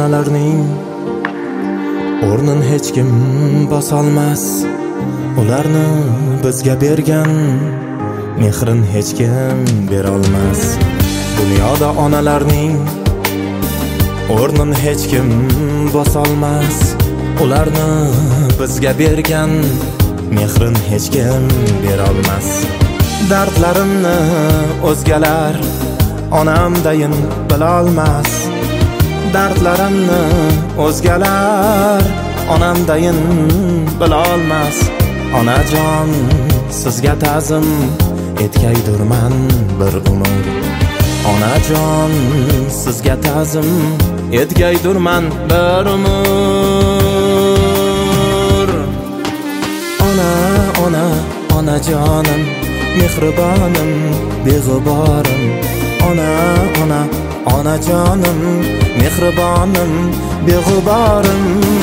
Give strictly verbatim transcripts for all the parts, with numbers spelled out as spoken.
onalarning o'rnin hech kim bosolmas. Ularni bizga bergan mehrin hech kim berolmas. Dunyoda onalarning o'rnin hech kim bosolmas. Ularni bizga bergan mehrin hech kim berolmas. Dardlarimni o'zgalar onamdayin bilolmas. Dardlarimni o'zgalar onamdayin bilolmas. Onajon, sizga ta'zim etgaydurman bir umr. Onajon, sizga ta'zim etgaydurman bir umr. Ona, ona, onajonim, mehribonim, beg'uborim. Ona, ona, onajonim, mehribonim, beg'uborim.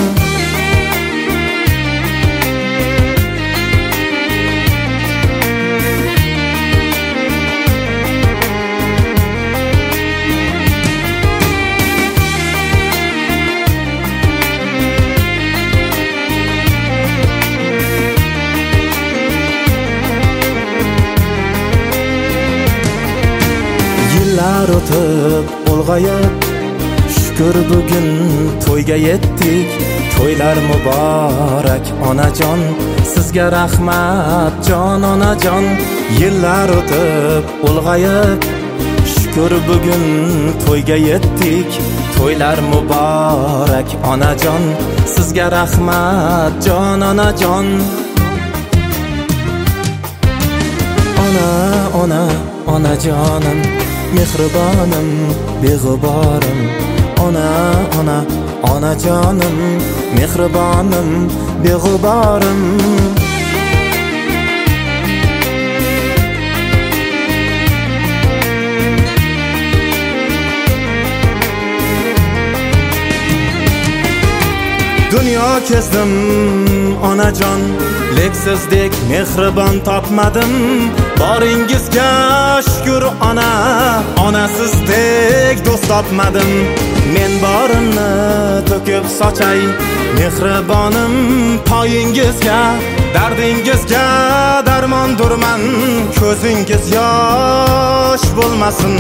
Yillar o'tib, ulg'ayib, shukr bugun to'yga yetdik. To'ylar muborak onajon, sizga rahmat jon onajon. Yillar o'tib, ulg'ayib, shukr bugun to'yga yetdik. To'ylar muborak onajon, sizga rahmat jon onajon. Ona, ona, onajonim, mehribonim, beg'uborim. Ona, ona, onajonim, mehribonim, beg'uborim. Dunyo kezdim onajon, lek sizdek mehribon topmadim. Boringizga shukr ona, ona sizdek do'st topmadim. Men borimni to'kib sochay, mehribonim poyingizga. Dardingizga darmondurman, ko'zingiz yosh bo'lmasin.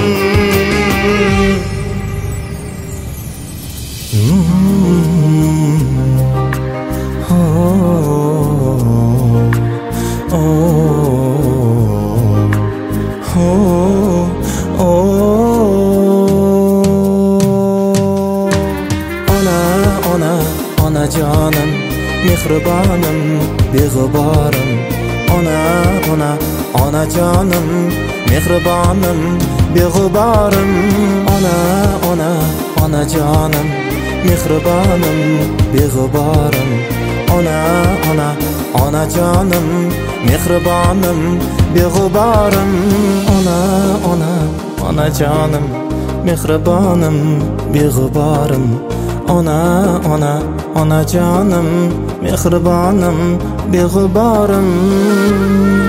Onajonim, mehribonim, beg'uborim. Ona, ona, onajonim, mehribonim, beg'uborim. Ona, ona, onajonim, mehribonim, beg'uborim. Ona, ona, onajonim, mehribonim, beg'uborim. Ona, ona, onajonim, mehribonim, beg'uborim. Ona, ona, onajonim, mehribonim, beg'uborim.